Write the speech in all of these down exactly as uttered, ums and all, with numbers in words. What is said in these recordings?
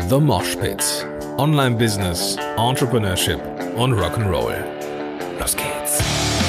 The Mosh Pit. Online Business, Entrepreneurship und Rock'n'Roll. Los geht's.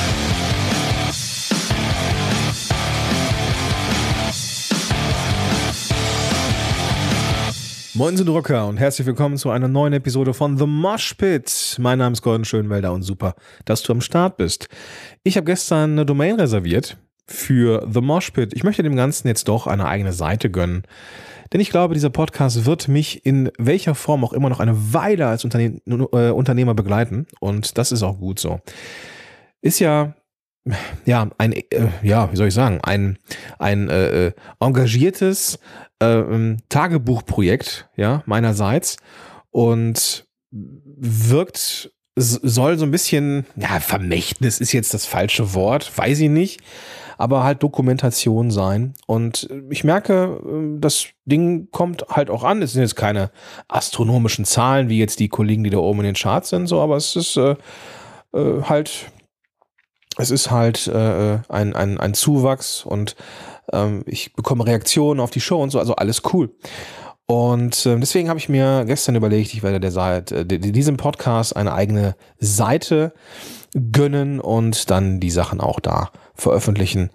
Moin sind Rocker und herzlich willkommen zu einer neuen Episode von The Mosh Pit. Mein Name ist Gordon Schönwelder und super, dass du am Start bist. Ich habe gestern eine Domain reserviert für The Mosh Pit. Ich möchte dem Ganzen jetzt doch eine eigene Seite gönnen. Denn ich glaube, dieser Podcast wird mich in welcher Form auch immer noch eine Weile als Unterne- äh, Unternehmer begleiten. Und das ist auch gut so. Ist ja, ja, ein, äh, ja, wie soll ich sagen, ein, ein äh, engagiertes äh, Tagebuchprojekt, ja, meinerseits. Und wirkt, soll so ein bisschen, ja, Vermächtnis ist jetzt das falsche Wort, weiß ich nicht. Aber halt Dokumentation sein. Und ich merke, das Ding kommt halt auch an. Es sind jetzt keine astronomischen Zahlen, wie jetzt die Kollegen, die da oben in den Charts sind, so, aber es ist äh, äh, halt, es ist halt äh, ein, ein, ein Zuwachs und ähm, ich bekomme Reaktionen auf die Show und so, also alles cool. Und äh, deswegen habe ich mir gestern überlegt, ich werde der Seite, äh, diesem Podcast eine eigene Seite gönnen und dann die Sachen auch da veröffentlichen.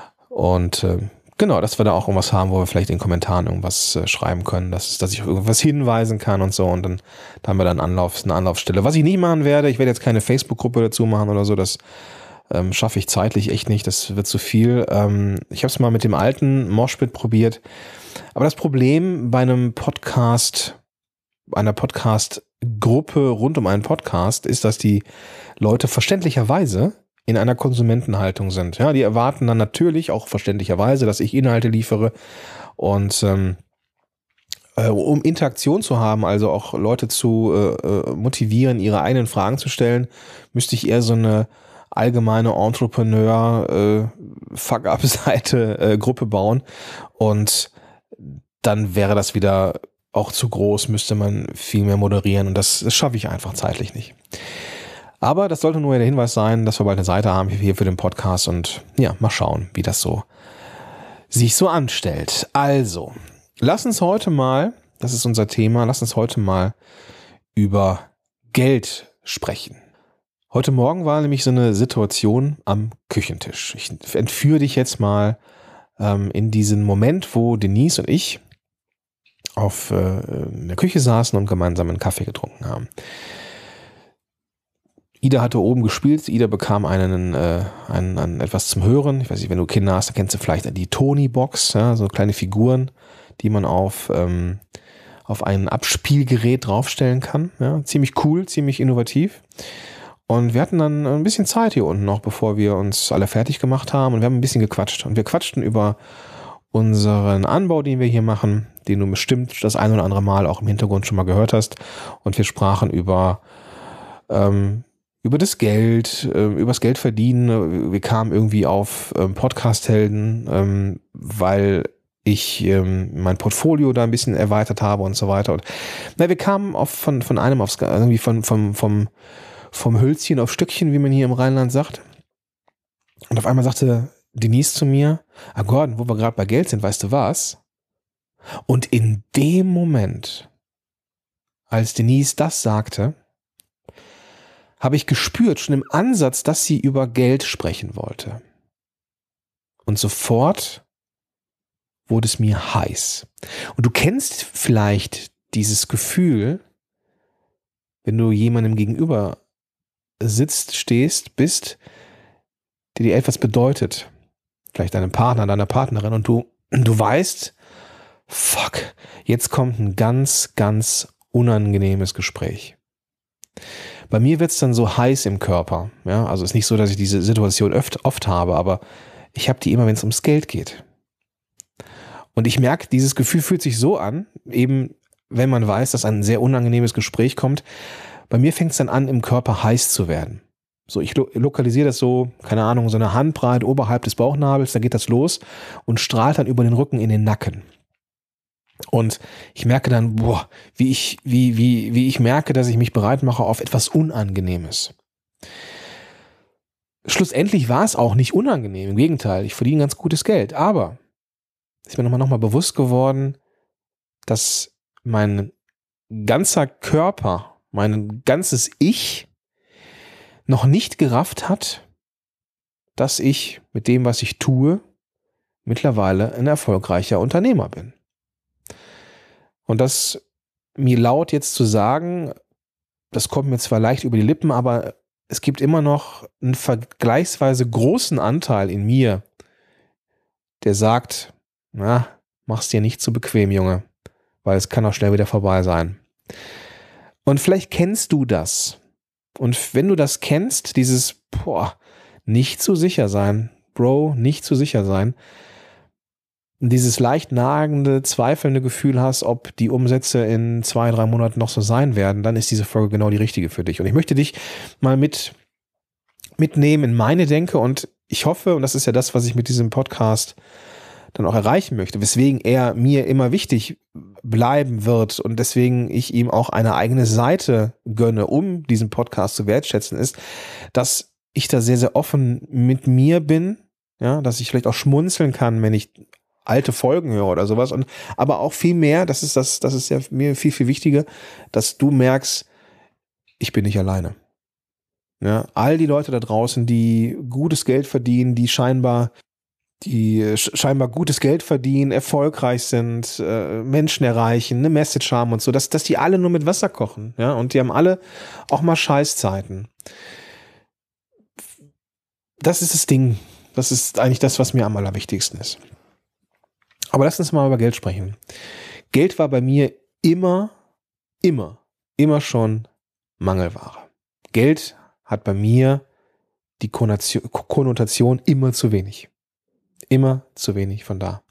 Und äh, genau, dass wir da auch irgendwas haben, wo wir vielleicht in den Kommentaren irgendwas äh, schreiben können, dass, dass ich auf irgendwas hinweisen kann und so. Und dann da haben wir dann Anlauf, eine Anlaufstelle. Was ich nie machen werde, ich werde jetzt keine Facebook-Gruppe dazu machen oder so, das ähm, schaffe ich zeitlich echt nicht, das wird zu viel. Ähm, ich habe es mal mit dem alten Mosh Pit probiert. Aber das Problem bei einem Podcast, einer Podcast-Gruppe rund um einen Podcast ist, dass die Leute verständlicherweise in einer Konsumentenhaltung sind. Ja, die erwarten dann natürlich auch verständlicherweise, dass ich Inhalte liefere und ähm, äh, um Interaktion zu haben, also auch Leute zu äh, motivieren, ihre eigenen Fragen zu stellen, müsste ich eher so eine allgemeine Entrepreneur-Fuck-Up-Seite äh, Gruppe bauen und dann wäre das wieder auch zu groß, müsste man viel mehr moderieren und das, das schaffe ich einfach zeitlich nicht. Aber das sollte nur der Hinweis sein, dass wir bald eine Seite haben hier für den Podcast und ja, mal schauen, wie das so sich so anstellt. Also, lass uns heute mal, das ist unser Thema, lass uns heute mal über Geld sprechen. Heute Morgen war nämlich so eine Situation am Küchentisch. Ich entführe dich jetzt mal ähm, in diesen Moment, wo Denise und ich auf äh, in der Küche saßen und gemeinsam einen Kaffee getrunken haben. Ida hatte oben gespielt, Ida bekam einen, äh, einen, einen etwas zum Hören. Ich weiß nicht, wenn du Kinder hast, dann kennst du vielleicht die Tony-Box, ja, so kleine Figuren, die man auf, ähm, auf ein Abspielgerät draufstellen kann. Ja, ziemlich cool, ziemlich innovativ. Und wir hatten dann ein bisschen Zeit hier unten noch, bevor wir uns alle fertig gemacht haben. Und wir haben ein bisschen gequatscht. Und wir quatschten über unseren Anbau, den wir hier machen, den du bestimmt das ein oder andere Mal auch im Hintergrund schon mal gehört hast. Und wir sprachen über ähm, über das Geld, äh, über das Geld verdienen. Wir kamen irgendwie auf ähm, Podcast-Helden, ähm, weil ich ähm, mein Portfolio da ein bisschen erweitert habe und so weiter. Und na, wir kamen auf von von einem aufs irgendwie von vom vom vom Hölzchen auf Stückchen, wie man hier im Rheinland sagt. Und auf einmal sagte Denise zu mir: Ah Gordon, wo wir gerade bei Geld sind, weißt du was? Und in dem Moment, als Denise das sagte, habe ich gespürt, schon im Ansatz, dass sie über Geld sprechen wollte. Und sofort wurde es mir heiß. Und du kennst vielleicht dieses Gefühl, wenn du jemandem gegenüber sitzt, stehst, bist, der dir etwas bedeutet. Vielleicht deinem Partner, deiner Partnerin und du, du weißt, fuck, jetzt kommt ein ganz, ganz unangenehmes Gespräch. Bei mir wird es dann so heiß im Körper. Ja? Also es ist nicht so, dass ich diese Situation oft, oft habe, aber ich habe die immer, wenn es ums Geld geht. Und ich merke, dieses Gefühl fühlt sich so an, eben wenn man weiß, dass ein sehr unangenehmes Gespräch kommt. Bei mir fängt es dann an, im Körper heiß zu werden. So, ich lo- lokalisiere das so, keine Ahnung, so eine Handbreit oberhalb des Bauchnabels, da geht das los und strahlt dann über den Rücken in den Nacken. Und ich merke dann, boah, wie ich, wie, wie, wie ich merke, dass ich mich bereit mache auf etwas Unangenehmes. Schlussendlich war es auch nicht unangenehm. Im Gegenteil, ich verdiene ganz gutes Geld. Aber ist mir nochmal noch mal bewusst geworden, dass mein ganzer Körper, mein ganzes Ich noch nicht gerafft hat, dass ich mit dem, was ich tue, mittlerweile ein erfolgreicher Unternehmer bin. Und das mir laut jetzt zu sagen, das kommt mir zwar leicht über die Lippen, aber es gibt immer noch einen vergleichsweise großen Anteil in mir, der sagt, na, mach's dir nicht zu bequem, Junge, weil es kann auch schnell wieder vorbei sein. Und vielleicht kennst du das. Und wenn du das kennst, dieses, boah, nicht zu sicher sein, Bro, nicht zu sicher sein, dieses leicht nagende, zweifelnde Gefühl hast, ob die Umsätze in zwei, drei Monaten noch so sein werden, dann ist diese Folge genau die richtige für dich. Und ich möchte dich mal mit mitnehmen in meine Denke und ich hoffe, und das ist ja das, was ich mit diesem Podcast dann auch erreichen möchte, weswegen er mir immer wichtig bleiben wird und deswegen ich ihm auch eine eigene Seite gönne, um diesen Podcast zu wertschätzen, ist, dass ich da sehr, sehr offen mit mir bin, ja, dass ich vielleicht auch schmunzeln kann, wenn ich alte Folgen höre oder sowas, und aber auch viel mehr, das ist das, das ist ja mir viel, viel wichtiger, dass du merkst, ich bin nicht alleine. Ja, all die Leute da draußen, die gutes Geld verdienen, die scheinbar die scheinbar gutes Geld verdienen, erfolgreich sind, äh, Menschen erreichen, eine Message haben und so, dass, dass die alle nur mit Wasser kochen, ja, und die haben alle auch mal Scheißzeiten. Das ist das Ding. Das ist eigentlich das, was mir am allerwichtigsten ist. Aber lass uns mal über Geld sprechen. Geld war bei mir immer, immer, immer schon Mangelware. Geld hat bei mir die Konnotation immer zu wenig. Immer zu wenig von da.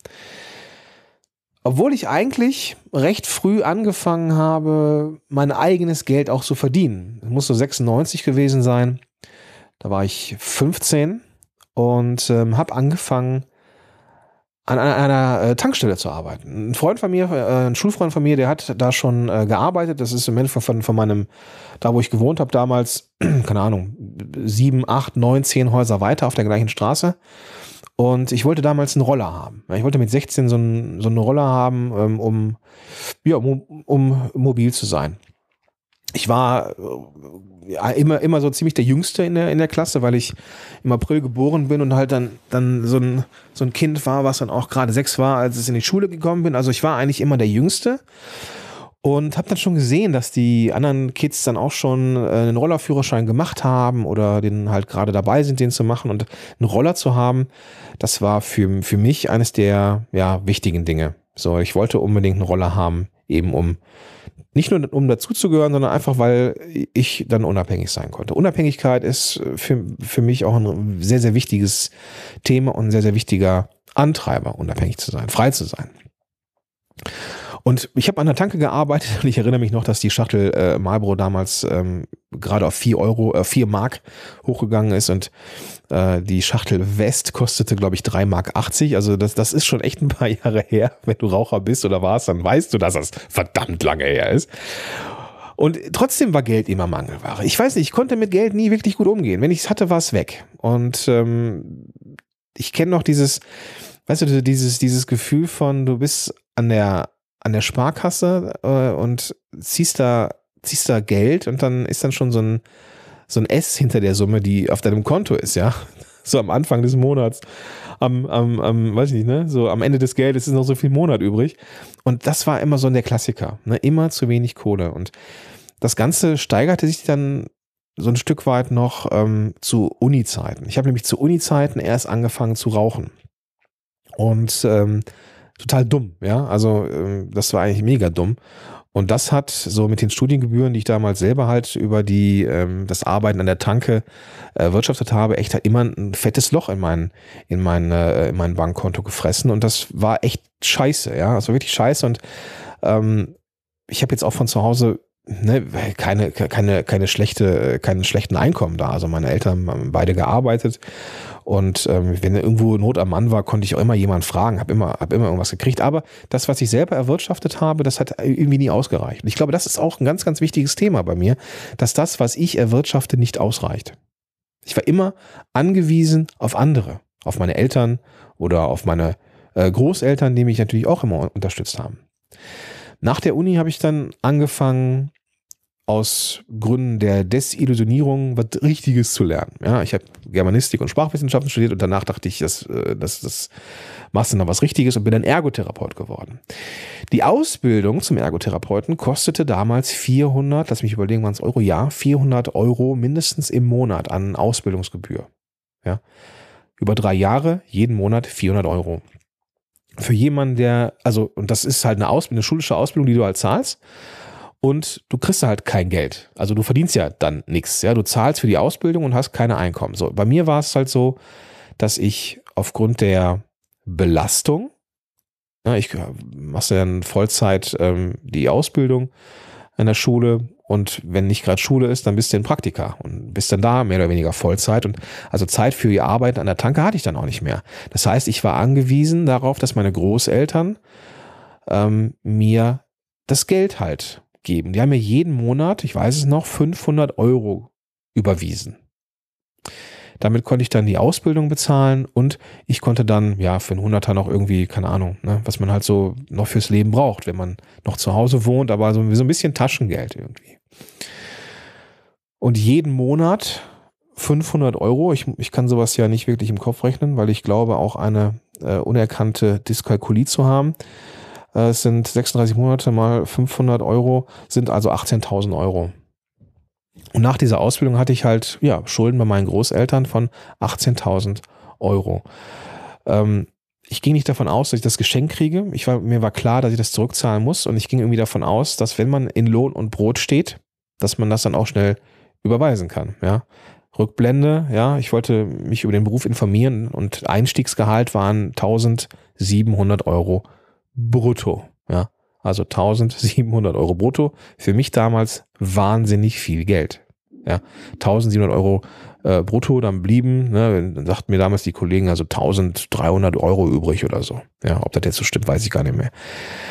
Obwohl ich eigentlich recht früh angefangen habe, mein eigenes Geld auch zu verdienen. Es muss so sechsundneunzig gewesen sein. Da war ich fünfzehn und ähm, habe angefangen, an einer, einer äh, Tankstelle zu arbeiten. Ein Freund von mir, äh, ein Schulfreund von mir, der hat da schon äh, gearbeitet. Das ist im Endeffekt von, von meinem, da wo ich gewohnt habe damals, keine Ahnung, sieben, acht, neun, zehn Häuser weiter auf der gleichen Straße. Und ich wollte damals einen Roller haben. Ich wollte mit sechzehn so einen, so einen Roller haben, ähm, um, ja, um, um mobil zu sein. Ich war ja, immer, immer so ziemlich der Jüngste in der, in der Klasse, weil ich im April geboren bin und halt dann, dann so ein, so ein Kind war, was dann auch gerade sechs war, als ich in die Schule gekommen bin. Also ich war eigentlich immer der Jüngste und habe dann schon gesehen, dass die anderen Kids dann auch schon einen Rollerführerschein gemacht haben oder den halt gerade dabei sind, den zu machen. Und einen Roller zu haben, das war für, für mich eines der ja, wichtigen Dinge. So, ich wollte unbedingt einen Roller haben, eben um nicht nur um dazuzugehören, sondern einfach, weil ich dann unabhängig sein konnte. Unabhängigkeit ist für, für mich auch ein sehr, sehr wichtiges Thema und ein sehr, sehr wichtiger Antreiber, unabhängig zu sein, frei zu sein. Und ich habe an der Tanke gearbeitet und ich erinnere mich noch, dass die Schachtel äh, Marlboro damals ähm, gerade auf vier Euro, äh, vier Mark hochgegangen ist und äh, die Schachtel West kostete, glaube ich, drei Mark achtzig. Also das, das ist schon echt ein paar Jahre her. Wenn du Raucher bist oder warst, dann weißt du, dass das verdammt lange her ist. Und trotzdem war Geld immer Mangelware. Ich weiß nicht, ich konnte mit Geld nie wirklich gut umgehen. Wenn ich es hatte, war es weg. Und ähm, ich kenne noch dieses, weißt du, dieses, dieses Gefühl von, du bist an der an der Sparkasse äh, und ziehst da, ziehst da Geld und dann ist dann schon so ein, so ein S hinter der Summe, die auf deinem Konto ist, ja. So am Anfang des Monats, am, am, am, weiß ich nicht, ne, so am Ende des Geldes ist noch so viel Monat übrig. Und das war immer so der Klassiker, ne, immer zu wenig Kohle. Und das Ganze steigerte sich dann so ein Stück weit noch ähm, zu Uni-Zeiten. Ich habe nämlich zu Uni-Zeiten erst angefangen zu rauchen. Und ähm, total dumm, ja, also ähm, das war eigentlich mega dumm und das hat so mit den Studiengebühren, die ich damals selber halt über die ähm, das Arbeiten an der Tanke äh, wirtschaftet habe, echt halt immer ein fettes Loch in mein in mein äh, in mein Bankkonto gefressen und das war echt scheiße, ja, also wirklich scheiße und ähm, ich habe jetzt auch von zu Hause ne, keine keine keine schlechte keinen schlechten Einkommen da, also meine Eltern haben beide gearbeitet. Und ähm, wenn irgendwo Not am Mann war, konnte ich auch immer jemanden fragen, habe immer, hab immer irgendwas gekriegt. Aber das, was ich selber erwirtschaftet habe, das hat irgendwie nie ausgereicht. Und ich glaube, das ist auch ein ganz, ganz wichtiges Thema bei mir, dass das, was ich erwirtschafte, nicht ausreicht. Ich war immer angewiesen auf andere, auf meine Eltern oder auf meine äh, Großeltern, die mich natürlich auch immer unterstützt haben. Nach der Uni habe ich dann angefangen, aus Gründen der Desillusionierung was Richtiges zu lernen. Ja, ich habe Germanistik und Sprachwissenschaften studiert und danach dachte ich, das, das, das machst du noch was Richtiges und bin dann Ergotherapeut geworden. Die Ausbildung zum Ergotherapeuten kostete damals vierhundert, lass mich überlegen, waren es Euro, ja, vierhundert Euro mindestens im Monat an Ausbildungsgebühr. Ja, über drei Jahre, jeden Monat vierhundert Euro. Für jemanden, der, also, und das ist halt eine Ausbildung, eine schulische Ausbildung, die du halt zahlst. Und du kriegst halt kein Geld. Also du verdienst ja dann nichts. Ja? Du zahlst für die Ausbildung und hast keine Einkommen. So, bei mir war es halt so, dass ich aufgrund der Belastung, ja, ich mache ja dann Vollzeit ähm, die Ausbildung in der Schule und wenn nicht gerade Schule ist, dann bist du in Praktika und bist dann da mehr oder weniger Vollzeit. Und also Zeit für die Arbeit an der Tanke hatte ich dann auch nicht mehr. Das heißt, ich war angewiesen darauf, dass meine Großeltern ähm, mir das Geld halt geben. Die haben mir jeden Monat, ich weiß es noch, fünfhundert Euro überwiesen. Damit konnte ich dann die Ausbildung bezahlen und ich konnte dann, ja, für einen Hunderter noch irgendwie, keine Ahnung, ne, was man halt so noch fürs Leben braucht, wenn man noch zu Hause wohnt, aber so, so ein bisschen Taschengeld irgendwie. Und jeden Monat fünfhundert Euro, ich, ich kann sowas ja nicht wirklich im Kopf rechnen, weil ich glaube, auch eine äh, unerkannte Dyskalkulie zu haben. Es sind sechsunddreißig Monate mal fünfhundert Euro, sind also achtzehntausend Euro. Und nach dieser Ausbildung hatte ich halt, ja, Schulden bei meinen Großeltern von achtzehntausend Euro. Ähm, ich ging nicht davon aus, dass ich das Geschenk kriege. Ich war, mir war klar, dass ich das zurückzahlen muss. Und ich ging irgendwie davon aus, dass wenn man in Lohn und Brot steht, dass man das dann auch schnell überweisen kann. Ja. Rückblende, ja, ich wollte mich über den Beruf informieren und Einstiegsgehalt waren eintausendsiebenhundert Euro brutto, ja, also eintausendsiebenhundert Euro brutto, für mich damals wahnsinnig viel Geld, ja, eintausendsiebenhundert Euro äh, brutto, dann blieben, ne, dann sagten mir damals die Kollegen, also eintausenddreihundert Euro übrig oder so, ja, ob das jetzt so stimmt, weiß ich gar nicht mehr.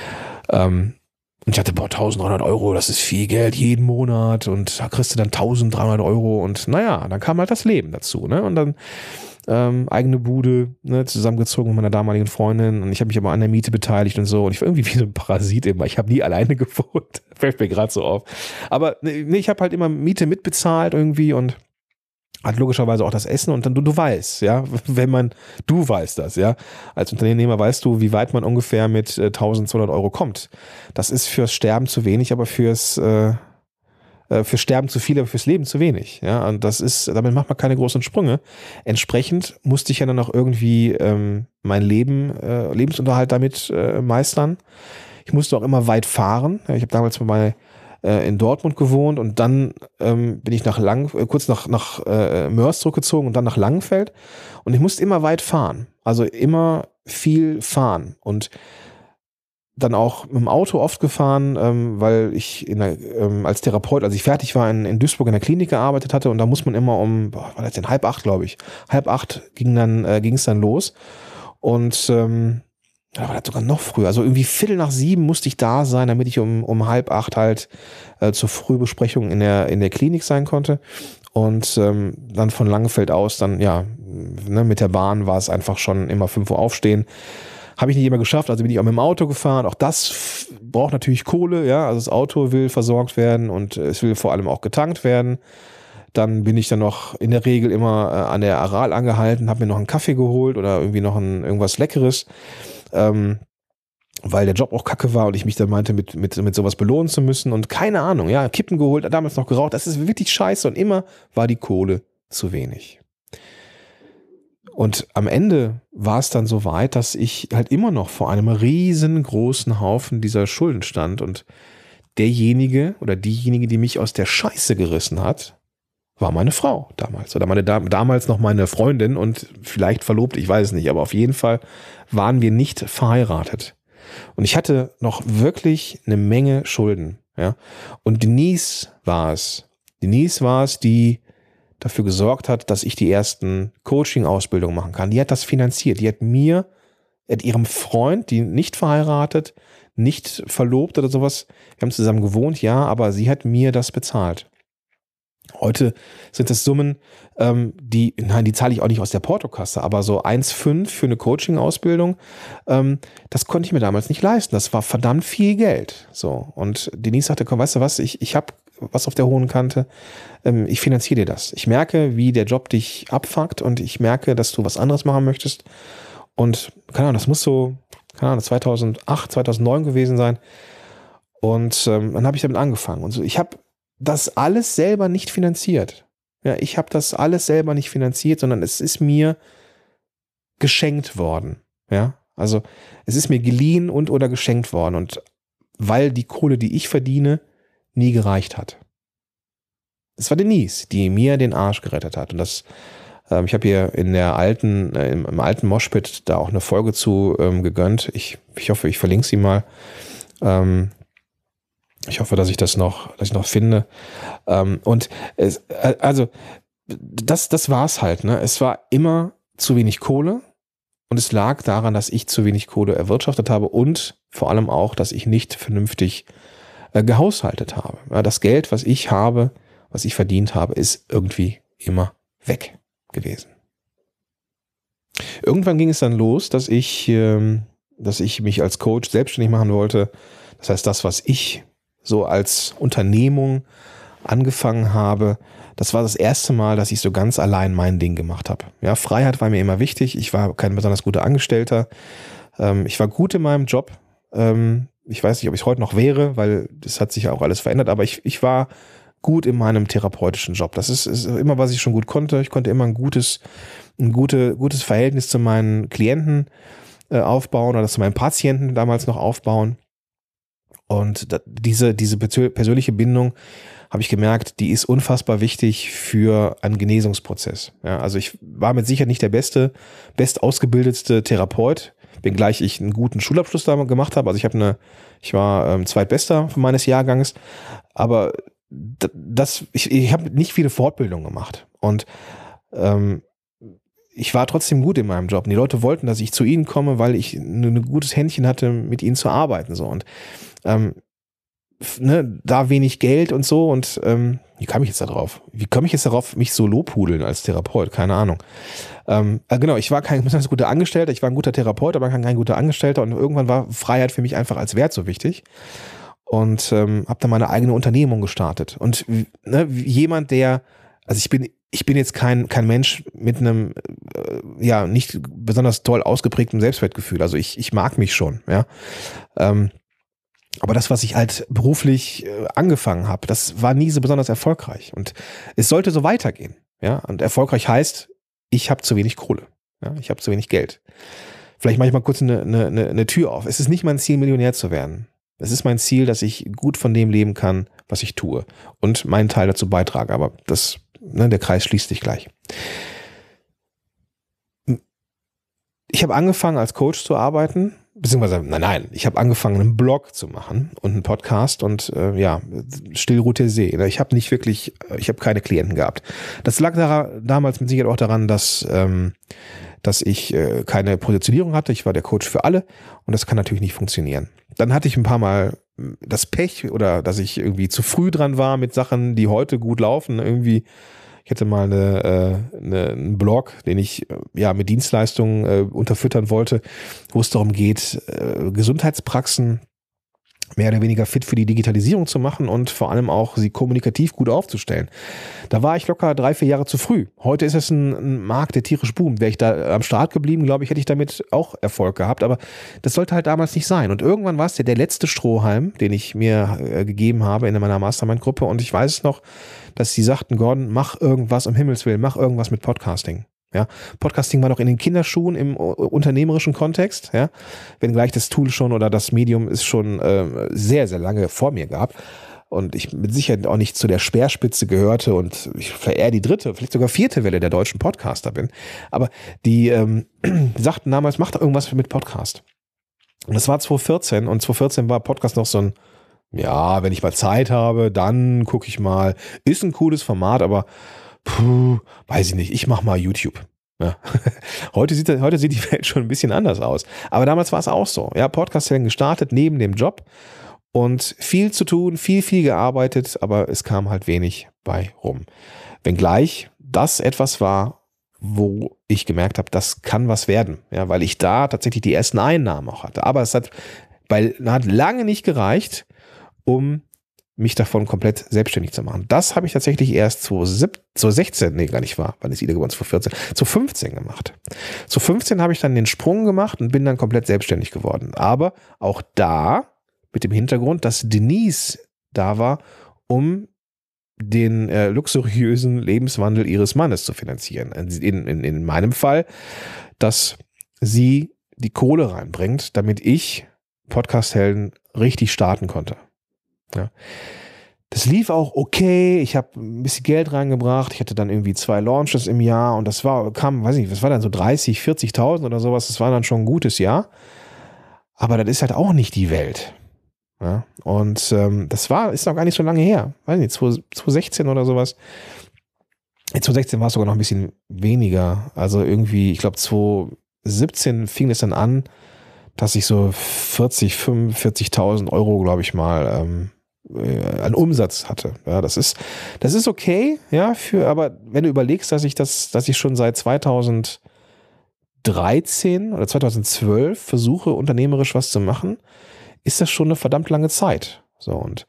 Ähm, und ich hatte, boah, eintausenddreihundert Euro, das ist viel Geld jeden Monat und da kriegst du dann eintausenddreihundert Euro und naja, dann kam halt das Leben dazu, ne, und dann Ähm, eigene Bude, ne, zusammengezogen mit meiner damaligen Freundin und ich habe mich aber an der Miete beteiligt und so und ich war irgendwie wie so ein Parasit immer. Ich habe nie alleine gewohnt, fällt mir gerade so auf. Aber ne, ich habe halt immer Miete mitbezahlt irgendwie und hat logischerweise auch das Essen und dann du, du weißt, ja, wenn man, du weißt das, ja, als Unternehmer weißt du, wie weit man ungefähr mit äh, eintausendzweihundert Euro kommt. Das ist fürs Sterben zu wenig, aber fürs äh, für Sterben zu viel, aber fürs Leben zu wenig. Ja, und das ist, damit macht man keine großen Sprünge. Entsprechend musste ich ja dann auch irgendwie ähm, mein Leben, äh, Lebensunterhalt damit äh, meistern. Ich musste auch immer weit fahren. Ich habe damals mal äh, in Dortmund gewohnt und dann ähm, bin ich nach Lang, äh, kurz nach, nach äh, Mörs zurückgezogen und dann nach Langenfeld. Und ich musste immer weit fahren. Also immer viel fahren. Und dann auch mit dem Auto oft gefahren, ähm, weil ich in der, ähm, als Therapeut, als ich fertig war, in, in Duisburg in der Klinik gearbeitet hatte und da muss man immer um, boah, war das denn, halb acht, glaube ich, halb acht ging dann, äh, ging es dann los und ähm, da war das sogar noch früher, also irgendwie Viertel nach sieben musste ich da sein, damit ich um, um halb acht halt äh, zur Frühbesprechung in der, in der Klinik sein konnte und ähm, dann von Langenfeld aus dann, ja, ne, mit der Bahn war es einfach schon immer fünf Uhr aufstehen. Habe ich nicht immer geschafft, also bin ich auch mit dem Auto gefahren. Auch das braucht natürlich Kohle, ja. Also das Auto will versorgt werden und es will vor allem auch getankt werden. Dann bin ich dann noch in der Regel immer äh, an der Aral angehalten, habe mir noch einen Kaffee geholt oder irgendwie noch ein, irgendwas Leckeres, ähm, weil der Job auch kacke war und ich mich dann meinte, mit, mit, mit sowas belohnen zu müssen. Und keine Ahnung, ja, Kippen geholt, damals noch geraucht. Das ist wirklich scheiße und immer war die Kohle zu wenig. Und am Ende war es dann so weit, dass ich halt immer noch vor einem riesengroßen Haufen dieser Schulden stand und derjenige oder diejenige, die mich aus der Scheiße gerissen hat, war meine Frau damals oder meine damals noch meine Freundin und vielleicht verlobt, ich weiß es nicht, aber auf jeden Fall waren wir nicht verheiratet. Und ich hatte noch wirklich eine Menge Schulden, ja. Und Denise war es. Denise war es, die dafür gesorgt hat, dass ich die ersten Coaching-Ausbildungen machen kann. Die hat das finanziert. Die hat mir, hat ihrem Freund, die nicht verheiratet, nicht verlobt oder sowas, wir haben zusammen gewohnt, ja, aber sie hat mir das bezahlt. Heute sind es Summen, ähm, die, nein, die zahle ich auch nicht aus der Portokasse, aber so eins Komma fünf für eine Coaching-Ausbildung, ähm, das konnte ich mir damals nicht leisten. Das war verdammt viel Geld. So. Und Denise sagte, komm, weißt du was, ich, ich habe was auf der hohen Kante, ähm, ich finanziere dir das. Ich merke, wie der Job dich abfuckt und ich merke, dass du was anderes machen möchtest. Und, keine Ahnung, das muss so, keine Ahnung, zweitausendacht, zweitausendneun gewesen sein. Und ähm, dann habe ich damit angefangen. Und so, ich habe das alles selber nicht finanziert. Ja, ich habe das alles selber nicht finanziert, sondern es ist mir geschenkt worden. Ja, also es ist mir geliehen und oder geschenkt worden. Und weil die Kohle, die ich verdiene, nie gereicht hat. Es war Denise, die mir den Arsch gerettet hat. Und das, ähm, ich habe hier in der alten, äh, im, im alten Moshpit da auch eine Folge zu ähm, gegönnt. Ich, ich hoffe, ich verlinke sie mal. Ähm, Ich hoffe, dass ich das noch, dass ich noch finde. Ähm, und es, also das, das war's halt. Ne? Es war immer zu wenig Kohle und es lag daran, dass ich zu wenig Kohle erwirtschaftet habe und vor allem auch, dass ich nicht vernünftig äh, gehaushaltet habe. Ja, das Geld, was ich habe, was ich verdient habe, ist irgendwie immer weg gewesen. Irgendwann ging es dann los, dass ich, ähm, dass ich mich als Coach selbstständig machen wollte. Das heißt, das, was ich so als Unternehmung angefangen habe, das war das erste Mal, dass ich so ganz allein mein Ding gemacht habe. Ja, Freiheit war mir immer wichtig. Ich war kein besonders guter Angestellter. Ähm, ich war gut in meinem Job. Ähm, ich weiß nicht, ob ich es heute noch wäre, weil das hat sich ja auch alles verändert, aber ich, ich war gut in meinem therapeutischen Job. Das ist, ist immer, was ich schon gut konnte. Ich konnte immer ein gutes, ein gute, gutes Verhältnis zu meinen Klienten äh, aufbauen oder zu meinen Patienten damals noch aufbauen. Und da, diese, diese persönliche Bindung, habe ich gemerkt, die ist unfassbar wichtig für einen Genesungsprozess. Ja, also ich war mit Sicherheit nicht der beste, best ausgebildetste Therapeut, wenngleich ich einen guten Schulabschluss da gemacht habe. Also ich habe eine, ich war ähm, Zweitbester meines Jahrgangs, aber das, ich, ich habe nicht viele Fortbildungen gemacht. Und ähm, ich war trotzdem gut in meinem Job. Und die Leute wollten, dass ich zu ihnen komme, weil ich ein, ein gutes Händchen hatte, mit ihnen zu arbeiten. So. Und ähm, ne, da wenig Geld und so. Und ähm, wie kam ich jetzt da drauf? Wie komme ich jetzt darauf, mich so lobhudeln als Therapeut? Keine Ahnung. Ähm, äh, genau, ich war kein besonders guter Angestellter. Ich war ein guter Therapeut, aber kein, kein guter Angestellter. Und irgendwann war Freiheit für mich einfach als Wert so wichtig. Und ähm, habe dann meine eigene Unternehmung gestartet. Und ne, jemand, der, also ich bin Ich bin jetzt kein, kein Mensch mit einem, äh, ja, nicht besonders toll ausgeprägtem Selbstwertgefühl. Also ich, ich mag mich schon, ja. Ähm, aber das, was ich halt beruflich äh, angefangen habe, das war nie so besonders erfolgreich. Und es sollte so weitergehen, ja. Und erfolgreich heißt, ich habe zu wenig Kohle, ja. Ich habe zu wenig Geld. Vielleicht mache ich mal kurz eine, eine, eine Tür auf. Es ist nicht mein Ziel, Millionär zu werden. Es ist mein Ziel, dass ich gut von dem leben kann, was ich tue. Und meinen Teil dazu beitrage. Aber das Ne, der Kreis schließt sich gleich. Ich habe angefangen als Coach zu arbeiten, beziehungsweise, nein, nein, ich habe angefangen einen Blog zu machen und einen Podcast und äh, ja, Stillruht der See. Ich habe nicht wirklich, ich habe keine Klienten gehabt. Das lag da, damals mit Sicherheit auch daran, dass, ähm, dass ich äh, keine Positionierung hatte. Ich war der Coach für alle und das kann natürlich nicht funktionieren. Dann hatte ich ein paar Mal das Pech oder dass ich irgendwie zu früh dran war mit Sachen, die heute gut laufen. Irgendwie, ich hatte mal eine, äh, eine, einen Blog, den ich ja mit Dienstleistungen äh, unterfüttern wollte, wo es darum geht, äh, Gesundheitspraxen mehr oder weniger fit für die Digitalisierung zu machen und vor allem auch sie kommunikativ gut aufzustellen. Da war ich locker drei, vier Jahre zu früh. Heute ist es ein, ein Markt, der tierisch boomt. Wäre ich da am Start geblieben, glaube ich, hätte ich damit auch Erfolg gehabt. Aber das sollte halt damals nicht sein. Und irgendwann war es ja der letzte Strohhalm, den ich mir äh, gegeben habe in meiner Mastermind-Gruppe. Und ich weiß es noch, dass sie sagten, Gordon, mach irgendwas um Himmels Willen, mach irgendwas mit Podcasting. Ja, Podcasting war noch in den Kinderschuhen im unternehmerischen Kontext, ja, wenngleich das Tool schon oder das Medium ist schon äh, sehr, sehr lange vor mir gab und ich mit Sicherheit auch nicht zu der Speerspitze gehörte und ich vielleicht eher die dritte, vielleicht sogar vierte Welle der deutschen Podcaster bin, aber die, ähm, die sagten damals, mach doch irgendwas mit Podcast. Und das war zwanzig vierzehn und zwanzig vierzehn war Podcast noch so ein, ja, wenn ich mal Zeit habe, dann gucke ich mal, ist ein cooles Format, aber puh, weiß ich nicht, ich mach mal YouTube. Ja. Heute sieht, heute sieht die Welt schon ein bisschen anders aus. Aber damals war es auch so. Ja, Podcasting gestartet neben dem Job und viel zu tun, viel, viel gearbeitet, aber es kam halt wenig bei rum. Wenngleich das etwas war, wo ich gemerkt habe, das kann was werden, ja, weil ich da tatsächlich die ersten Einnahmen auch hatte. Aber es hat, bei, hat lange nicht gereicht, um mich davon komplett selbstständig zu machen. Das habe ich tatsächlich erst zweitausendsechzehn, nee, gar nicht wahr, wann ist Ida geworden, zweitausendvierzehn, zweitausendfünfzehn gemacht. zweitausendfünfzehn habe ich dann den Sprung gemacht und bin dann komplett selbstständig geworden. Aber auch da mit dem Hintergrund, dass Denise da war, um den äh, luxuriösen Lebenswandel ihres Mannes zu finanzieren. In, in, in meinem Fall, dass sie die Kohle reinbringt, damit ich Podcast-Helden richtig starten konnte. Ja. Das lief auch okay, ich habe ein bisschen Geld reingebracht, ich hatte dann irgendwie zwei Launches im Jahr und das war, kam, weiß nicht, das war dann so dreißig, vierzigtausend oder sowas, das war dann schon ein gutes Jahr, aber das ist halt auch nicht die Welt. Ja, und ähm, das war, ist noch gar nicht so lange her, weiß nicht, zweitausendsechzehn oder sowas. zweitausendsechzehn war es sogar noch ein bisschen weniger, also irgendwie, ich glaube zweitausendsiebzehn fing es dann an, dass ich so vierzig, fünfundvierzigtausend Euro, glaube ich mal, ähm, äh, an Umsatz hatte. Ja, das ist, das ist okay, ja, für, aber wenn du überlegst, dass ich das, dass ich schon seit zweitausenddreizehn oder zweitausendzwölf versuche, unternehmerisch was zu machen, ist das schon eine verdammt lange Zeit. So, und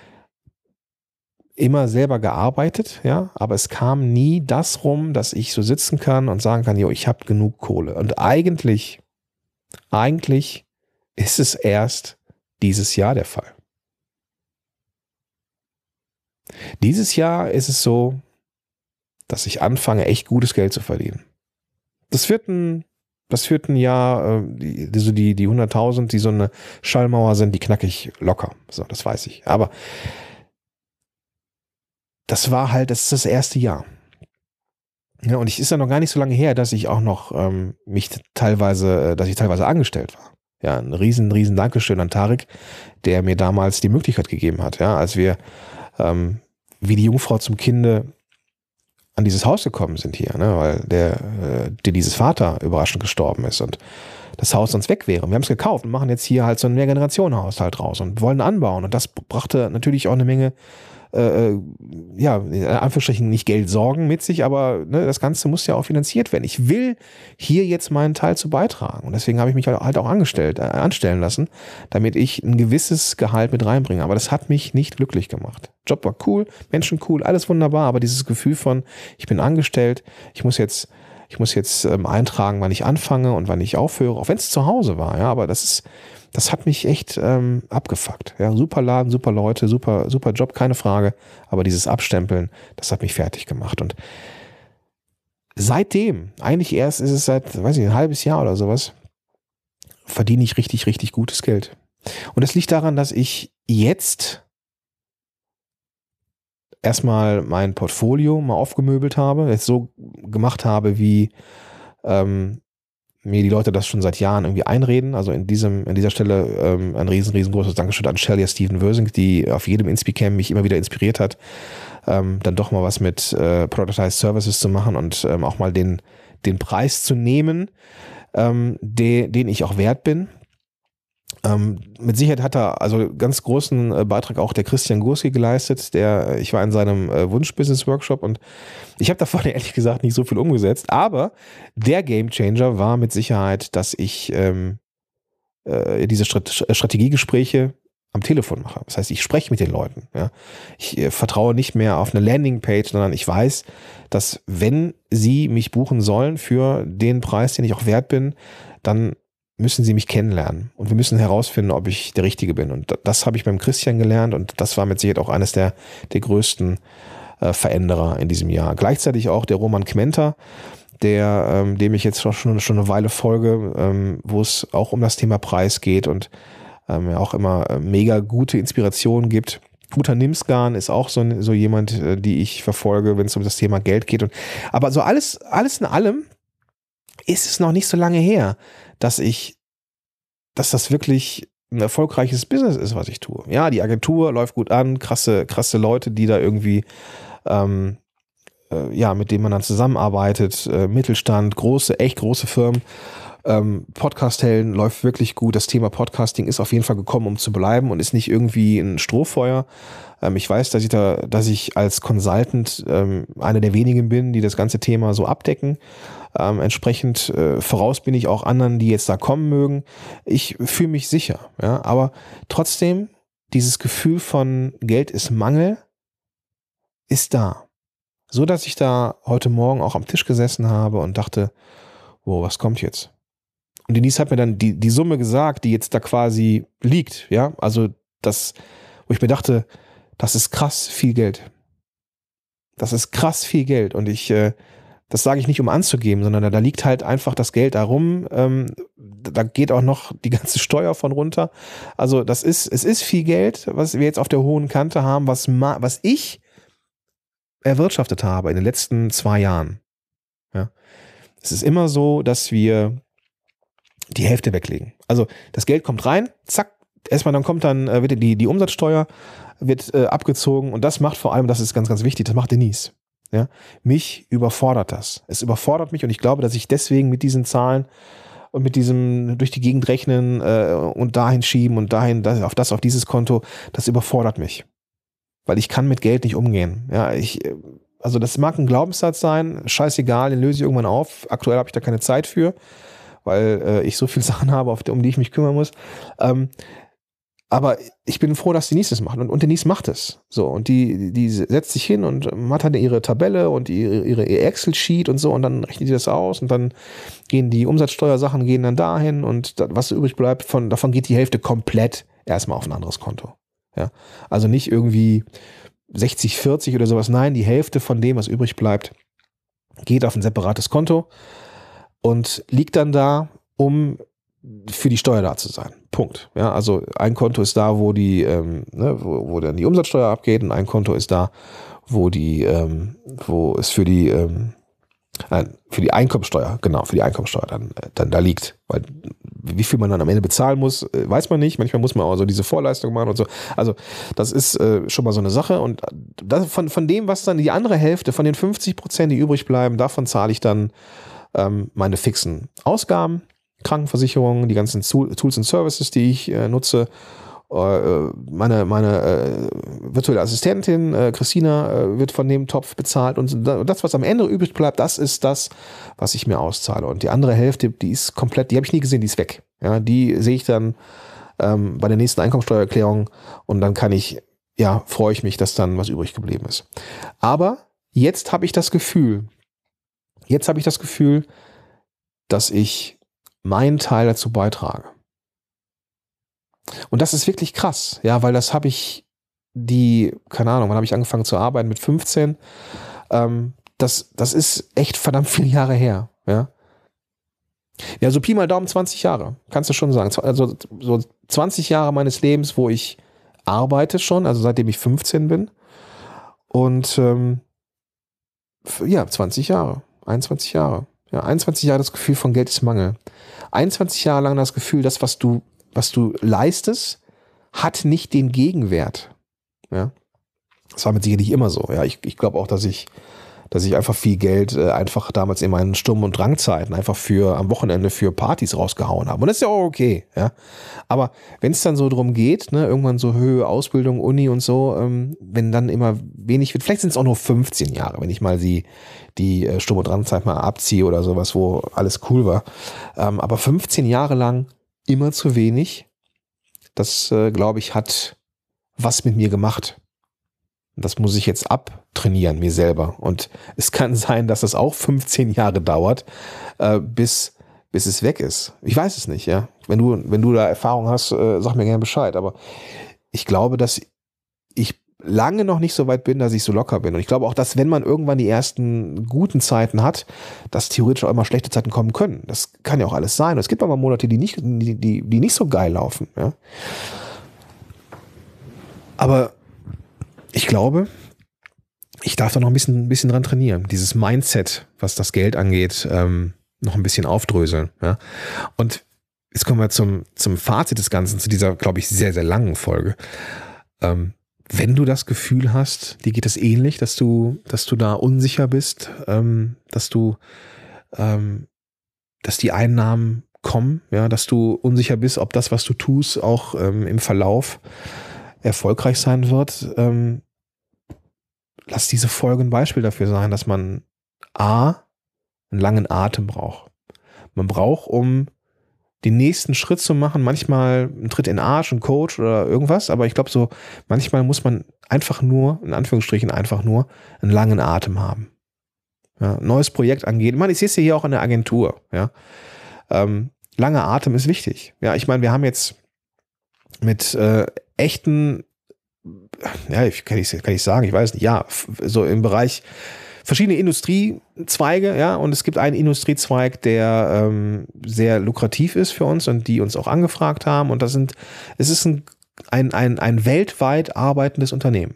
immer selber gearbeitet, ja, aber es kam nie das rum, dass ich so sitzen kann und sagen kann, jo, ich habe genug Kohle. Und eigentlich, eigentlich ist es erst dieses Jahr der Fall. Dieses Jahr ist es so, dass ich anfange, echt gutes Geld zu verdienen. Das wird ein Das wird ein Jahr, die, die, die, die hunderttausend, die so eine Schallmauer sind, die knacke ich locker. So, das weiß ich. Aber das war halt, das ist das erste Jahr. Ja, und ich ist ja noch gar nicht so lange her, dass ich auch noch ähm, mich teilweise, dass ich teilweise angestellt war. Ja, ein riesen, riesen Dankeschön an Tarek, der mir damals die Möglichkeit gegeben hat. Ja, als wir ähm, wie die Jungfrau zum Kinde an dieses Haus gekommen sind hier, ne, weil der, äh, der dieses Vater überraschend gestorben ist und das Haus sonst weg wäre. Wir haben es gekauft und machen jetzt hier halt so ein Mehrgenerationenhaushalt raus und wollen anbauen und das brachte natürlich auch eine Menge, äh, ja, in Anführungsstrichen nicht Geldsorgen mit sich, aber ne, das Ganze muss ja auch finanziert werden. Ich will hier jetzt meinen Teil zu beitragen und deswegen habe ich mich halt auch angestellt, äh, anstellen lassen, damit ich ein gewisses Gehalt mit reinbringe. Aber das hat mich nicht glücklich gemacht. Job war cool, Menschen cool, alles wunderbar, aber dieses Gefühl von, ich bin angestellt, ich muss jetzt, ich muss jetzt ähm, eintragen, wann ich anfange und wann ich aufhöre, auch wenn es zu Hause war, ja, aber das ist, das hat mich echt ähm, abgefuckt. Ja, super Laden, super Leute, super, super Job, keine Frage, aber dieses Abstempeln, das hat mich fertig gemacht und seitdem, eigentlich erst ist es seit, weiß ich, ein halbes Jahr oder sowas, verdiene ich richtig, richtig gutes Geld. Und das liegt daran, dass ich jetzt erstmal mein Portfolio mal aufgemöbelt habe, jetzt so gemacht habe, wie ähm, mir die Leute das schon seit Jahren irgendwie einreden. Also in diesem, an dieser Stelle ähm, ein riesen, riesengroßes Dankeschön an Shelly Steven Wörsing, die auf jedem Inspicam mich immer wieder inspiriert hat, ähm, dann doch mal was mit äh, Productized Services zu machen und ähm, auch mal den, den Preis zu nehmen, ähm, de, den ich auch wert bin. Ähm, mit Sicherheit hat da also ganz großen äh, Beitrag auch der Christian Gurski geleistet, der, ich war in seinem äh, Wunsch-Business-Workshop und ich habe davon ehrlich gesagt nicht so viel umgesetzt, aber der Gamechanger war mit Sicherheit, dass ich ähm, äh, diese Strat- Strategiegespräche am Telefon mache. Das heißt, ich spreche mit den Leuten. Ja. Ich äh, vertraue nicht mehr auf eine Landingpage, sondern ich weiß, dass wenn sie mich buchen sollen für den Preis, den ich auch wert bin, dann müssen sie mich kennenlernen und wir müssen herausfinden, ob ich der Richtige bin. Und das habe ich beim Christian gelernt und das war mit Sicherheit auch eines der, der größten äh, Veränderer in diesem Jahr. Gleichzeitig auch der Roman Kmenter, der, ähm, dem ich jetzt schon, schon eine Weile folge, ähm, wo es auch um das Thema Preis geht und ähm, ja auch immer äh, mega gute Inspirationen gibt. Uta Nimsgan ist auch so, so jemand, äh, die ich verfolge, wenn es um das Thema Geld geht. Und, aber so alles, alles in allem ist es noch nicht so lange her, dass ich, dass das wirklich ein erfolgreiches Business ist, was ich tue. Ja, die Agentur läuft gut an, krasse, krasse Leute, die da irgendwie, ähm, äh, ja, mit denen man dann zusammenarbeitet, äh, Mittelstand, große, echt große Firmen. Ähm, Podcast-Helden läuft wirklich gut. Das Thema Podcasting ist auf jeden Fall gekommen, um zu bleiben und ist nicht irgendwie ein Strohfeuer. Ähm, ich weiß, dass ich da, dass ich als Consultant ähm, einer der wenigen bin, die das ganze Thema so abdecken. Ähm, entsprechend äh, voraus bin ich auch anderen, die jetzt da kommen mögen. Ich fühle mich sicher, ja, aber trotzdem, dieses Gefühl von Geld ist Mangel ist da. So, dass ich da heute Morgen auch am Tisch gesessen habe und dachte, wow, was kommt jetzt? Und Denise hat mir dann die, die Summe gesagt, die jetzt da quasi liegt, ja, also das, wo ich mir dachte, das ist krass viel Geld. Das ist krass viel Geld und ich, äh, das sage ich nicht, um anzugeben, sondern da, da liegt halt einfach das Geld da rum, ähm, da geht auch noch die ganze Steuer von runter. Also das ist, es ist viel Geld, was wir jetzt auf der hohen Kante haben, was, ma, was ich erwirtschaftet habe in den letzten zwei Jahren. Ja. Es ist immer so, dass wir die Hälfte weglegen. Also das Geld kommt rein, zack, erstmal dann kommt dann äh, wird die, die Umsatzsteuer wird äh, abgezogen und das macht vor allem, das ist ganz, ganz wichtig, das macht Denise. Ja. Mich überfordert das. Es überfordert mich und ich glaube, dass ich deswegen mit diesen Zahlen und mit diesem durch die Gegend rechnen äh, und dahin schieben und dahin, das, auf das, auf dieses Konto, das überfordert mich. Weil ich kann mit Geld nicht umgehen. Ja, ich, also das mag ein Glaubenssatz sein, scheißegal, den löse ich irgendwann auf. Aktuell habe ich da keine Zeit für, weil äh, ich so viele Sachen habe, auf die, um die ich mich kümmern muss. Ähm, aber ich bin froh, dass Denise das macht. Und, und Denise macht es. So, und die, die setzt sich hin und hat dann ihre Tabelle und ihre, ihre Excel-Sheet und so und dann rechnet die das aus und dann gehen die Umsatzsteuersachen gehen dann dahin und das, was übrig bleibt, von, davon geht die Hälfte komplett erstmal auf ein anderes Konto. Ja, also nicht irgendwie sechzig vierzig oder sowas. Nein, die Hälfte von dem, was übrig bleibt, geht auf ein separates Konto und liegt dann da, um für die Steuer da zu sein. Punkt. Ja, also ein Konto ist da, wo die, ähm, ne, wo, wo dann die Umsatzsteuer abgeht und ein Konto ist da, wo die, ähm, wo es für die, ähm, für die Einkommensteuer, genau, für die Einkommensteuer dann, dann da liegt. Weil wie viel man dann am Ende bezahlen muss, weiß man nicht. Manchmal muss man auch so diese Vorleistung machen und so. Also das ist äh, schon mal so eine Sache. Und das, von, von dem, was dann die andere Hälfte, von den fünfzig Prozent, die übrig bleiben, davon zahle ich dann ähm, meine fixen Ausgaben, Krankenversicherung, die ganzen Tools und Services, die ich äh, nutze. Meine, meine äh, virtuelle Assistentin, äh, Christina, äh, wird von dem Topf bezahlt und das, was am Ende übrig bleibt, das ist das, was ich mir auszahle. Und die andere Hälfte, die ist komplett, die habe ich nie gesehen, die ist weg. Ja, die sehe ich dann ähm, bei der nächsten Einkommensteuererklärung und dann kann ich, ja, freue ich mich, dass dann was übrig geblieben ist. Aber jetzt habe ich das Gefühl, jetzt habe ich das Gefühl, dass ich meinen Teil dazu beitrage. Und das ist wirklich krass, ja, weil das habe ich die, keine Ahnung, wann habe ich angefangen zu arbeiten? Mit fünfzehn. Ähm, das, das ist echt verdammt viele Jahre her, ja. Ja, so Pi mal Daumen zwanzig Jahre, kannst du schon sagen. Also so zwanzig Jahre meines Lebens, wo ich arbeite schon, also seitdem ich fünfzehn bin. Und ähm, ja, zwanzig Jahre, einundzwanzig Jahre. Ja, einundzwanzig Jahre das Gefühl von Geld ist Mangel. einundzwanzig Jahre lang das Gefühl, das, was du was du leistest, hat nicht den Gegenwert. Ja, das war mit Sicherheit nicht immer so. Ja, ich, ich glaube auch, dass ich, dass ich einfach viel Geld äh, einfach damals in meinen Sturm- und Drangzeiten einfach für am Wochenende für Partys rausgehauen habe. Und das ist ja auch okay. Ja, aber wenn es dann so drum geht, ne, irgendwann so Höhe, Ausbildung, Uni und so, ähm, wenn dann immer wenig wird, vielleicht sind es auch nur fünfzehn Jahre, wenn ich mal die die äh, Sturm- und Drangzeit mal abziehe oder sowas, wo alles cool war. Ähm, aber fünfzehn Jahre lang immer zu wenig, das, äh, glaube ich, hat was mit mir gemacht. Das muss ich jetzt abtrainieren, mir selber. Und es kann sein, dass es auch fünfzehn Jahre dauert, äh, bis, bis es weg ist. Ich weiß es nicht, ja. Wenn du, wenn du da Erfahrung hast, äh, sag mir gerne Bescheid. Aber ich glaube, dass ich lange noch nicht so weit bin, dass ich so locker bin. Und ich glaube auch, dass wenn man irgendwann die ersten guten Zeiten hat, dass theoretisch auch immer schlechte Zeiten kommen können. Das kann ja auch alles sein. Und es gibt aber Monate, die nicht, die, die, die nicht so geil laufen. Ja. Aber ich glaube, ich darf da noch ein bisschen, ein bisschen dran trainieren. Dieses Mindset, was das Geld angeht, ähm, noch ein bisschen aufdröseln. Ja. Und jetzt kommen wir zum, zum Fazit des Ganzen, zu dieser, glaube ich, sehr, sehr langen Folge. Ähm, Wenn du das Gefühl hast, dir geht es ähnlich, dass du, dass du da unsicher bist, ähm, dass du, ähm, dass die Einnahmen kommen, ja, dass du unsicher bist, ob das, was du tust, auch ähm, im Verlauf erfolgreich sein wird. Ähm, lass diese Folge ein Beispiel dafür sein, dass man A, einen langen Atem braucht. Man braucht, um den nächsten Schritt zu machen, manchmal einen Tritt in den Arsch, einen Coach oder irgendwas, aber ich glaube so, manchmal muss man einfach nur, in Anführungsstrichen einfach nur, einen langen Atem haben. Ja, neues Projekt angehen. Ich meine, ich sehe es hier auch in der Agentur. Ja. Ähm, langer Atem ist wichtig. Ja, ich meine, wir haben jetzt mit äh, echten, ja, ich, kann ich kann ich sagen, ich weiß nicht, ja, so im Bereich verschiedene Industriezweige, ja, und es gibt einen Industriezweig, der ähm, sehr lukrativ ist für uns und die uns auch angefragt haben. Und das sind, es ist ein, ein, ein, ein weltweit arbeitendes Unternehmen.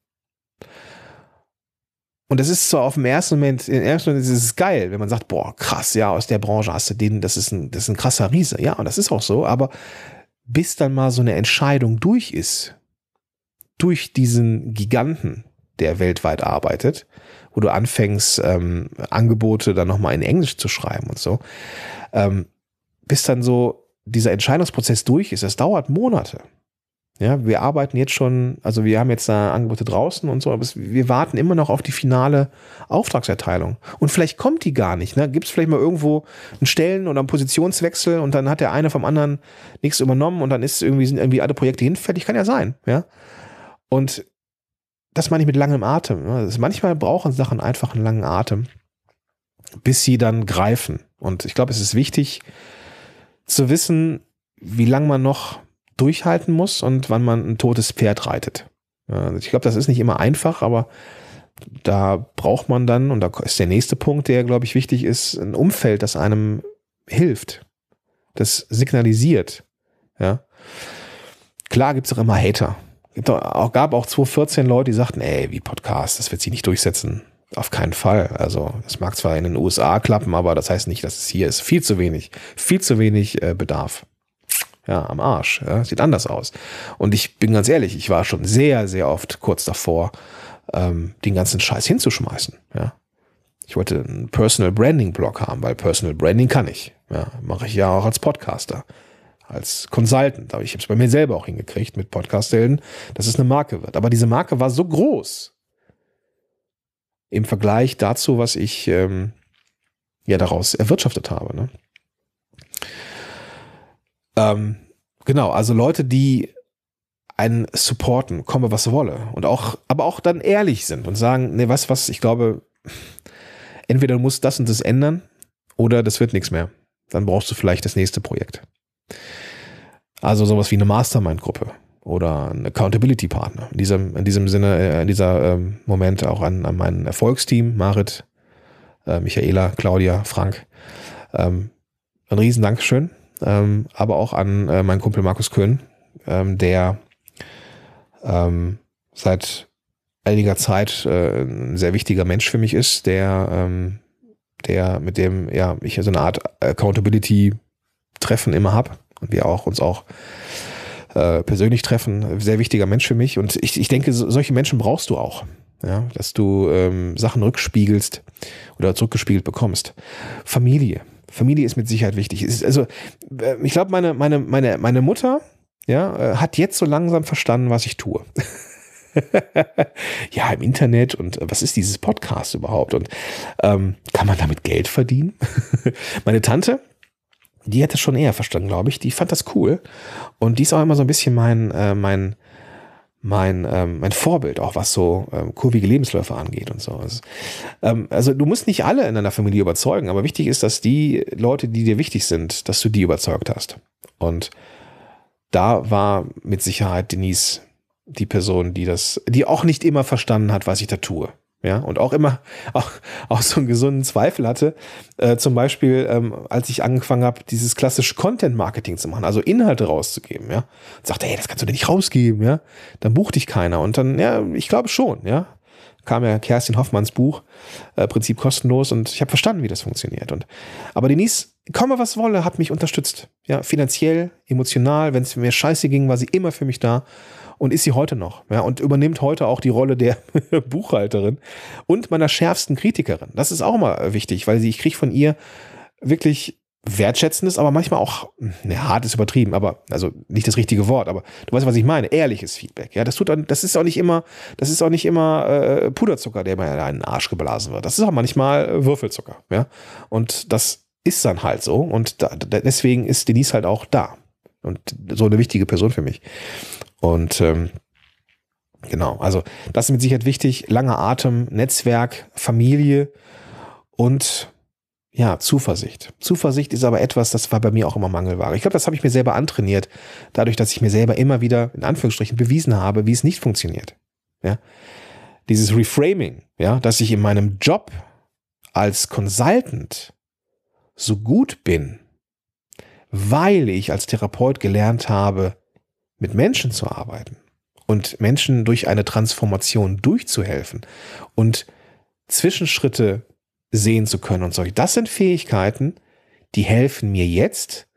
Und das ist zwar auf dem ersten Moment, im ersten Moment ist es geil, wenn man sagt, boah, krass, ja, aus der Branche hast du den, das ist ein, das ist ein krasser Riese. Ja, und das ist auch so, aber bis dann mal so eine Entscheidung durch ist, durch diesen Giganten, der weltweit arbeitet, wo du anfängst, ähm, Angebote dann nochmal in Englisch zu schreiben und so, ähm, bis dann so dieser Entscheidungsprozess durch ist, das dauert Monate. Ja, wir arbeiten jetzt schon, also wir haben jetzt da Angebote draußen und so, aber es, wir warten immer noch auf die finale Auftragserteilung. Und vielleicht kommt die gar nicht. Ne? Gibt es vielleicht mal irgendwo einen Stellen- oder einen Positionswechsel und dann hat der eine vom anderen nichts übernommen und dann ist irgendwie, sind irgendwie alle Projekte hinfällig. Kann ja sein. Ja? Und das meine ich mit langem Atem. Ne? Also manchmal brauchen Sachen einfach einen langen Atem, bis sie dann greifen. Und ich glaube, es ist wichtig zu wissen, wie lange man noch durchhalten muss und wann man ein totes Pferd reitet. Also ich glaube, das ist nicht immer einfach, aber da braucht man dann, und da ist der nächste Punkt, der, glaube ich, wichtig ist, ein Umfeld, das einem hilft, das signalisiert. Ja. Klar gibt es auch immer Hater. Es gab auch zwanzig vierzehn Leute, die sagten, ey, wie Podcast, das wird sich nicht durchsetzen. Auf keinen Fall. Also das mag zwar in den U S A klappen, aber das heißt nicht, dass es hier ist. Viel zu wenig. Viel zu wenig äh, Bedarf. Ja, am Arsch. Ja, sieht anders aus. Und ich bin ganz ehrlich, ich war schon sehr, sehr oft kurz davor, ähm, den ganzen Scheiß hinzuschmeißen. Ja. Ich wollte einen Personal Branding Blog haben, weil Personal Branding kann ich. Ja, mache ich ja auch als Podcaster, als Consultant. Aber ich habe es bei mir selber auch hingekriegt mit Podcast-Helden, dass es eine Marke wird. Aber diese Marke war so groß im Vergleich dazu, was ich ähm, ja daraus erwirtschaftet habe. Ne? Ähm, genau, also Leute, die einen supporten, komme was wolle und auch, aber auch dann ehrlich sind und sagen, nee, was, was, ich glaube, entweder du musst das und das ändern oder das wird nichts mehr. Dann brauchst du vielleicht das nächste Projekt. Also sowas wie eine Mastermind-Gruppe oder ein Accountability-Partner. In diesem, in diesem Sinne, in dieser ähm, Moment auch an, an mein Erfolgsteam, Marit, äh, Michaela, Claudia, Frank. Ähm, ein riesen Dankeschön. Ähm, aber auch an äh, meinen Kumpel Markus Köhn, ähm, der ähm, seit einiger Zeit äh, ein sehr wichtiger Mensch für mich ist, der, ähm, der mit dem ja ich so eine Art Accountability-Treffen immer habe und wir auch uns auch äh, persönlich treffen. Sehr wichtiger Mensch für mich und ich, ich denke, so, solche Menschen brauchst du auch, ja, dass du ähm, Sachen rückspiegelst oder zurückgespiegelt bekommst. Familie. Familie ist mit Sicherheit wichtig. Es ist also, ich glaube, meine, meine, meine, meine Mutter, ja, hat jetzt so langsam verstanden, was ich tue. Ja, im Internet und was ist dieses Podcast überhaupt? Und ähm, kann man damit Geld verdienen? Meine Tante, die hat das schon eher verstanden, glaube ich. Die fand das cool. Und die ist auch immer so ein bisschen mein, äh, mein, mein, ähm, mein Vorbild, auch was so ähm, kurvige Lebensläufe angeht und so. Also, ähm, also du musst nicht alle in deiner Familie überzeugen, aber wichtig ist, dass die Leute, die dir wichtig sind, dass du die überzeugt hast. Und da war mit Sicherheit Denise die Person, die das, die auch nicht immer verstanden hat, was ich da tue. Ja, und auch immer auch, auch so einen gesunden Zweifel hatte. Äh, zum Beispiel, ähm, als ich angefangen habe, dieses klassische Content-Marketing zu machen, also Inhalte rauszugeben, ja. Und sagte, hey, das kannst du dir nicht rausgeben, ja. Dann bucht dich keiner. Und dann, ja, ich glaube schon, ja. Kam ja Kerstin Hoffmanns Buch, äh, Prinzip kostenlos, und ich habe verstanden, wie das funktioniert. Und aber Denise, komme was wolle, hat mich unterstützt. Ja, finanziell, emotional, wenn es mir scheiße ging, war sie immer für mich da. Und ist sie heute noch, ja, und übernimmt heute auch die Rolle der Buchhalterin und meiner schärfsten Kritikerin. Das ist auch mal wichtig, weil sie, ich kriege von ihr wirklich wertschätzendes, aber manchmal auch, ne, hart ist übertrieben, aber, also nicht das richtige Wort, aber du weißt, was ich meine, ehrliches Feedback, ja, das tut dann, das ist auch nicht immer, das ist auch nicht immer äh, Puderzucker, der mir in den Arsch geblasen wird, das ist auch manchmal Würfelzucker, ja, und das ist dann halt so und da, deswegen ist Denise halt auch da und so eine wichtige Person für mich und ähm, genau, also das ist mit Sicherheit wichtig, langer Atem, Netzwerk, Familie und ja, Zuversicht. Zuversicht ist aber etwas, das war bei mir auch immer Mangelware. Ich glaube, das habe ich mir selber antrainiert, dadurch, dass ich mir selber immer wieder, in Anführungsstrichen, bewiesen habe, wie es nicht funktioniert. Ja? Dieses Reframing, ja, dass ich in meinem Job als Consultant so gut bin, weil ich als Therapeut gelernt habe, mit Menschen zu arbeiten und Menschen durch eine Transformation durchzuhelfen und Zwischenschritte sehen zu können und solche. Das sind Fähigkeiten, die helfen mir jetzt.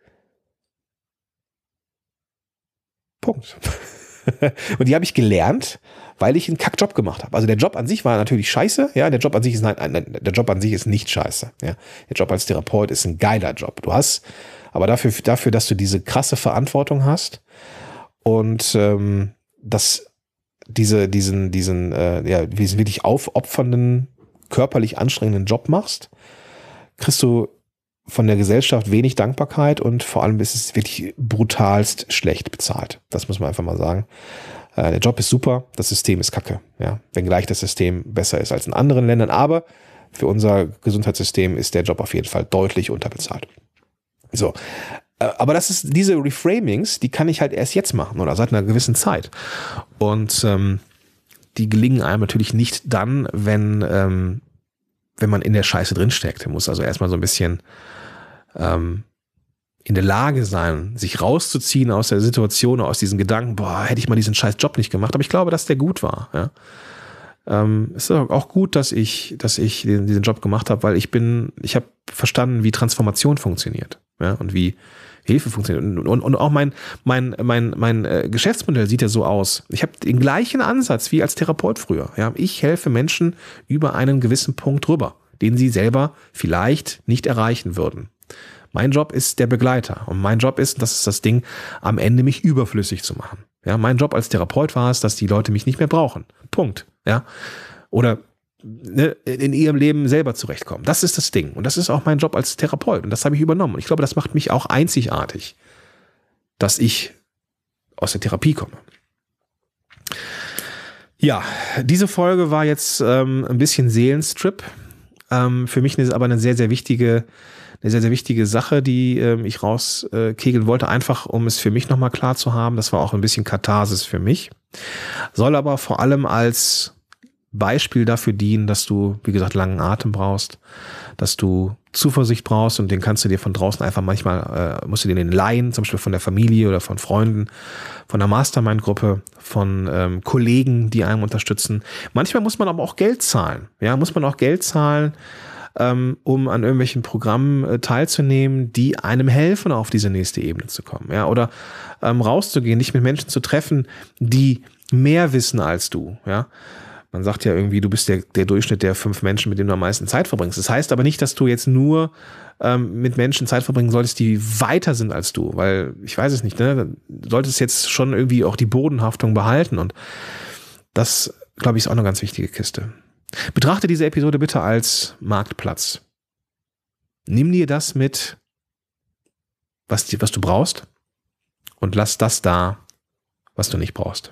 Punkt. Und die habe ich gelernt, weil ich einen Kackjob gemacht habe. Also der Job an sich war natürlich scheiße. Ja, der Job an sich ist nein, nein, der Job an sich ist nicht scheiße. Ja, der Job als Therapeut ist ein geiler Job. Du hast, aber dafür, dafür, dass du diese krasse Verantwortung hast und ähm, dass diese, diesen, diesen, äh, ja, diesen wirklich aufopfernden, körperlich anstrengenden Job machst, kriegst du von der Gesellschaft wenig Dankbarkeit und vor allem ist es wirklich brutalst schlecht bezahlt. Das muss man einfach mal sagen. Äh, der Job ist super, das System ist kacke. Ja? Wenngleich das System besser ist als in anderen Ländern, aber für unser Gesundheitssystem ist der Job auf jeden Fall deutlich unterbezahlt. So, äh, aber das ist diese Reframings, die kann ich halt erst jetzt machen oder seit einer gewissen Zeit. Und ähm, die gelingen einem natürlich nicht dann, wenn, ähm, wenn man in der Scheiße drinsteckt. Man muss also erstmal so ein bisschen ähm, in der Lage sein, sich rauszuziehen aus der Situation, aus diesen Gedanken, boah, hätte ich mal diesen scheiß Job nicht gemacht. Aber ich glaube, dass der gut war. Ja? Ähm, es ist auch gut, dass ich, dass ich den, diesen Job gemacht habe, weil ich bin, ich habe verstanden, wie Transformation funktioniert, ja? Und wie Hilfe funktioniert. Und, und, und auch mein, mein, mein, mein äh, Geschäftsmodell sieht ja so aus. Ich habe den gleichen Ansatz wie als Therapeut früher. Ja? Ich helfe Menschen über einen gewissen Punkt drüber, den sie selber vielleicht nicht erreichen würden. Mein Job ist der Begleiter. Und mein Job ist, das ist das Ding, am Ende mich überflüssig zu machen. Ja? Mein Job als Therapeut war es, dass die Leute mich nicht mehr brauchen. Punkt. Ja? Oder in ihrem Leben selber zurechtkommen. Das ist das Ding. Und das ist auch mein Job als Therapeut. Und das habe ich übernommen. Und ich glaube, das macht mich auch einzigartig, dass ich aus der Therapie komme. Ja, diese Folge war jetzt ähm, ein bisschen Seelenstrip. Ähm, für mich ist aber eine sehr, sehr wichtige, eine sehr, sehr wichtige Sache, die ähm, ich rauskegeln äh, wollte, einfach um es für mich nochmal klar zu haben. Das war auch ein bisschen Katharsis für mich. Soll aber vor allem als Beispiel dafür dienen, dass du, wie gesagt, langen Atem brauchst, dass du Zuversicht brauchst und den kannst du dir von draußen einfach manchmal, äh, musst du dir den leihen, zum Beispiel von der Familie oder von Freunden, von der Mastermind-Gruppe, von ähm, Kollegen, die einem unterstützen. Manchmal muss man aber auch Geld zahlen, ja, muss man auch Geld zahlen, ähm, um an irgendwelchen Programmen äh, teilzunehmen, die einem helfen, auf diese nächste Ebene zu kommen, ja, oder ähm, rauszugehen, dich mit Menschen zu treffen, die mehr wissen als du, ja. Man sagt ja irgendwie, du bist der, der Durchschnitt der fünf Menschen, mit denen du am meisten Zeit verbringst. Das heißt aber nicht, dass du jetzt nur ähm, mit Menschen Zeit verbringen solltest, die weiter sind als du, weil ich weiß es nicht, ne? Du solltest jetzt schon irgendwie auch die Bodenhaftung behalten und das, glaube ich, ist auch eine ganz wichtige Kiste. Betrachte diese Episode bitte als Marktplatz. Nimm dir das mit, was, die, was du brauchst und lass das da, was du nicht brauchst.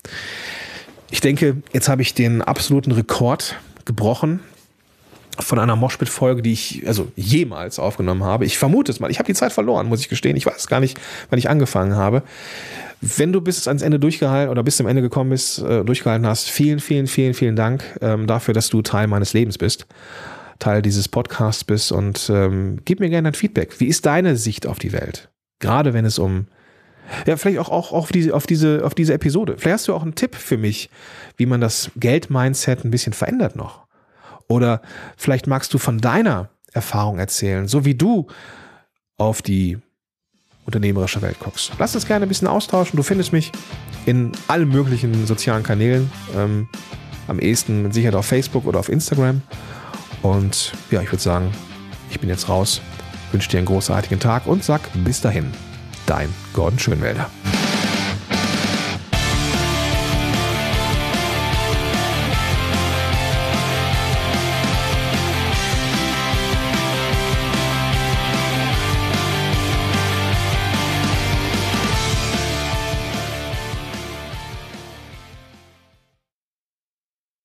Ich denke, jetzt habe ich den absoluten Rekord gebrochen von einer Moshpit-Folge, die ich also jemals aufgenommen habe. Ich vermute es mal. Ich habe die Zeit verloren, muss ich gestehen. Ich weiß gar nicht, wann ich angefangen habe. Wenn du bis ans Ende durchgehalten oder bis zum Ende gekommen bist, äh, durchgehalten hast, vielen, vielen, vielen, vielen Dank ähm, dafür, dass du Teil meines Lebens bist, Teil dieses Podcasts bist und ähm, gib mir gerne ein Feedback. Wie ist deine Sicht auf die Welt? Gerade wenn es um Ja, vielleicht auch, auch, auch auf, diese, auf, diese, auf diese Episode. Vielleicht hast du auch einen Tipp für mich, wie man das Geld-Mindset ein bisschen verändert noch. Oder vielleicht magst du von deiner Erfahrung erzählen, so wie du auf die unternehmerische Welt guckst. Lass uns gerne ein bisschen austauschen. Du findest mich in allen möglichen sozialen Kanälen. Ähm, am ehesten mit Sicherheit auf Facebook oder auf Instagram. Und ja, ich würde sagen, ich bin jetzt raus. wünsche dir einen großartigen Tag und sag bis dahin, dein Gordon Schönwälder.